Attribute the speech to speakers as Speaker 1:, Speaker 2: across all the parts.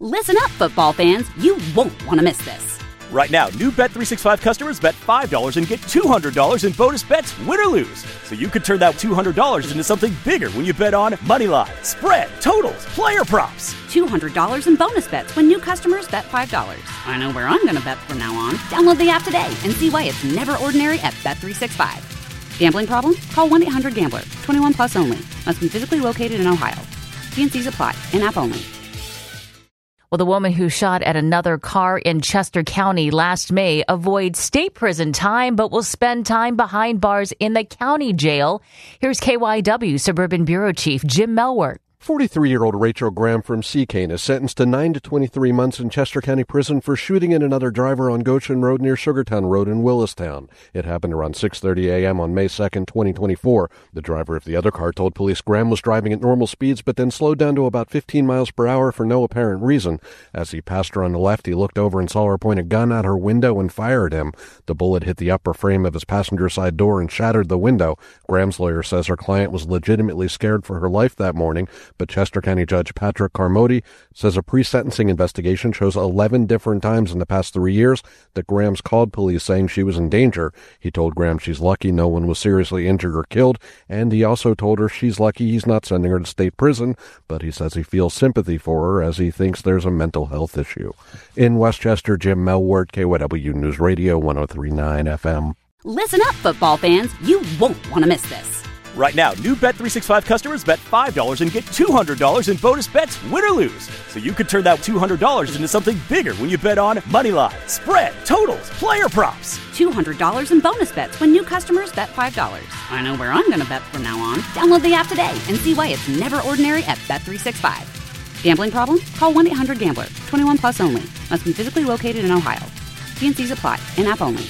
Speaker 1: Listen up, football fans. You won't want to miss this.
Speaker 2: Right now, new Bet365 customers bet $5 and get $200 in bonus bets, win or lose. So you could turn that $200 into something bigger when you bet on moneyline, spread, totals, player props.
Speaker 1: $200 in bonus bets when new customers bet $5. I know where I'm going to bet from now on. Download the app today and see why it's never ordinary at Bet365. Gambling problem? Call 1-800-GAMBLER. 21 plus only. Must be physically located in Ohio. T&Cs apply. In-app only.
Speaker 3: Well, the woman who shot at another car in Chester County last May avoids state prison time, but will spend time behind bars in the county jail. Here's KYW Suburban Bureau Chief Jim Melwert.
Speaker 4: 43-year-old Rachel Graham from Seacane is sentenced to 9 to 23 months in Chester County Prison for shooting at another driver on Goshen Road near Sugartown Road in Willistown. It happened around 6:30 a.m. on May 2nd, 2024. The driver of the other car told police Graham was driving at normal speeds but then slowed down to about 15 miles per hour for no apparent reason. As he passed her on the left, he looked over and saw her point a gun at her window and fired him. The bullet hit the upper frame of his passenger side door and shattered the window. Graham's lawyer says her client was legitimately scared for her life that morning, but Chester County Judge Patrick Carmody says a pre-sentencing investigation shows 11 different times in the past 3 years that Graham's called police saying she was in danger. He told Graham she's lucky no one was seriously injured or killed, and he also told her she's lucky he's not sending her to state prison, but he says he feels sympathy for her as he thinks there's a mental health issue. In Westchester, Jim Melwert, KYW News Radio 103.9 FM.
Speaker 1: Listen up, football fans. You won't want to miss this.
Speaker 2: Right now, new Bet365 customers bet $5 and get $200 in bonus bets, win or lose. So you could turn that $200 into something bigger when you bet on moneyline, spread, totals, player props.
Speaker 1: $200 in bonus bets when new customers bet $5. I know where I'm going to bet from now on. Download the app today and see why it's never ordinary at Bet365. Gambling problem? Call 1-800-GAMBLER. 21 plus only. Must be physically located in Ohio. T&Cs apply. In-app only.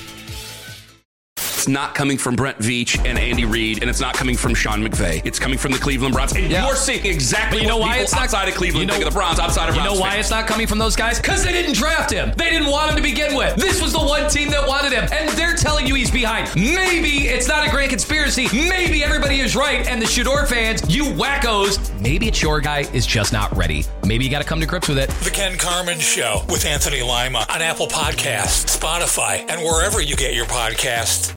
Speaker 5: It's not coming from Brent Veach and Andy Reid, and it's not coming from Sean McVay. It's coming from the Cleveland Browns. And you're seeing exactly what people outside of Cleveland think of the Browns, outside of Browns.
Speaker 6: You know why it's not coming from those guys? Because they didn't draft him. They didn't want him to begin with. This was the one team that wanted him, and they're telling you he's behind. Maybe it's not a great conspiracy. Maybe everybody is right, and the Shador fans, you wackos, maybe it's your guy is just not ready. Maybe you got to come to grips with it.
Speaker 7: The Ken Carman Show with Anthony Lima on Apple Podcasts, Spotify, and wherever you get your podcasts.